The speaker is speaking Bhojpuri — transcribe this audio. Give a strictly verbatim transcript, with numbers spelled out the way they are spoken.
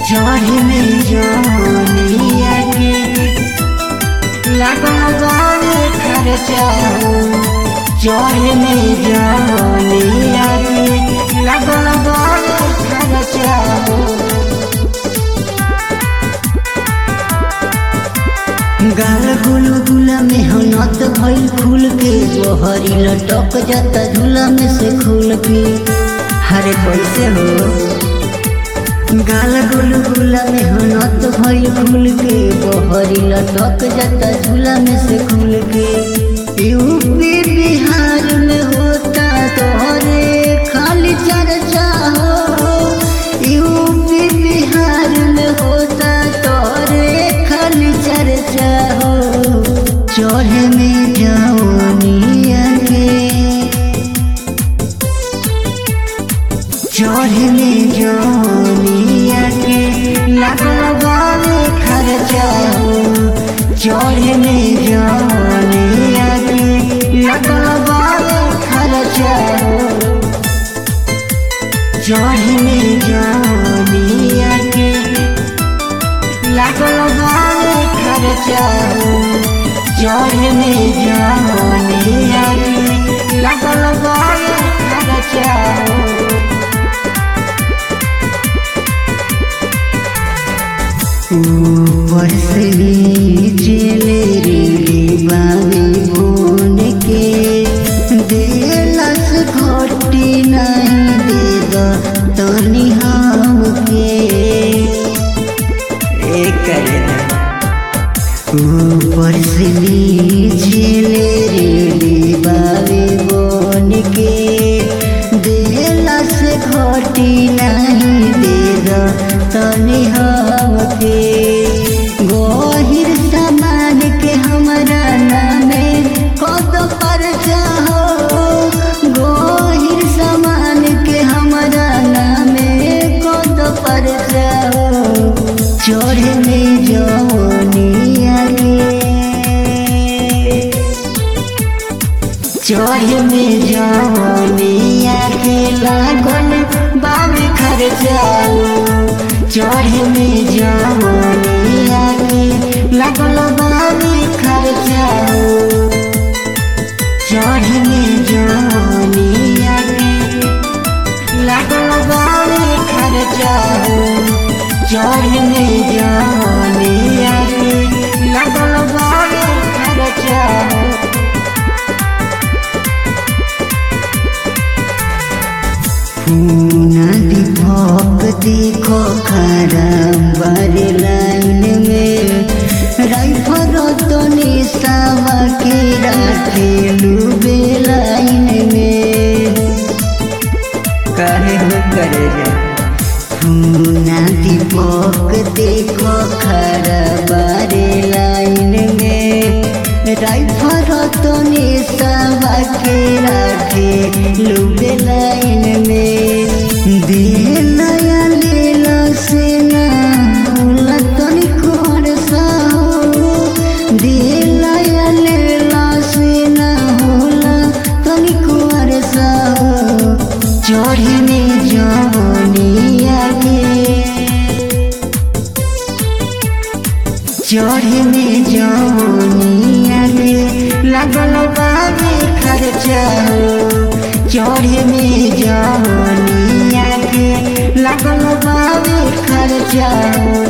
चढ़े में जवनिया के लगल बावे खर्चा हो। चढ़े में जवनिया के लगल बावे खर्चा हो। गाल गुल गुला में हनत भइल फूल के बहरी लटक जाता झूला में से खुल के। हरे कैसे हो गाल गुल गुला में हनत भइल फूल के बहरी लटक जाता झूला में से खुल के। यूपी बिहार में होता तोहरे खाली चर्चा हो। यूपी बिहार में होता तोहरे खाली चर्चा हो। चढ़े में जवनिया के चढ़े में जवनिया के लगल बावे खर्चा हो। चढ़े में जवनिया के लगल बावे खर्चा हो। चढ़े में जवनिया के लगल बावे खर्चा हो। चढ़े में जवनिया के लगल बावे खर्चा हो। ऊपर से नीचे ले रे बावे बोन के देलस घोटी नहीं देगा तनी हम के। एक करे ऊपर से नीचे ले रे बावे बोन के देलस घोटी नहीं देगा तनी हम के। गोहिर सामान के हमरा नामे कद परचा हो। गोहिर सामान के हमरा नामे कद परचा हो। चढ़े में जवनिया के चढ़े में जवनिया के लागल बावे खर्चा हो। चढ़े में जवनिया के लगल बावे खर्चा हो। चढ़े में जवनिया के लगल बावे खर्चा हो। चढ़े में जवनिया के लगल बावे खर्चा हो। नदी भोग देखो खरा बारे लाइन में राइफल तो निशावा के रखे लुबे लाइन में। काहे हो करे जा नदी भोग देखो खरा बारे लाइन में राइफल तो निशावा के रखे लुबे लाइन में। दे नया लेला से ना होला तनी खरसा हो। दे नया लेला से ना होला तनी खरसा हो। चढ़े में जवनिया के चढ़े में जवनिया के लगल बावे खर्चा हो। चढ़े में जवनिया के लगल बावे खर्चा हो।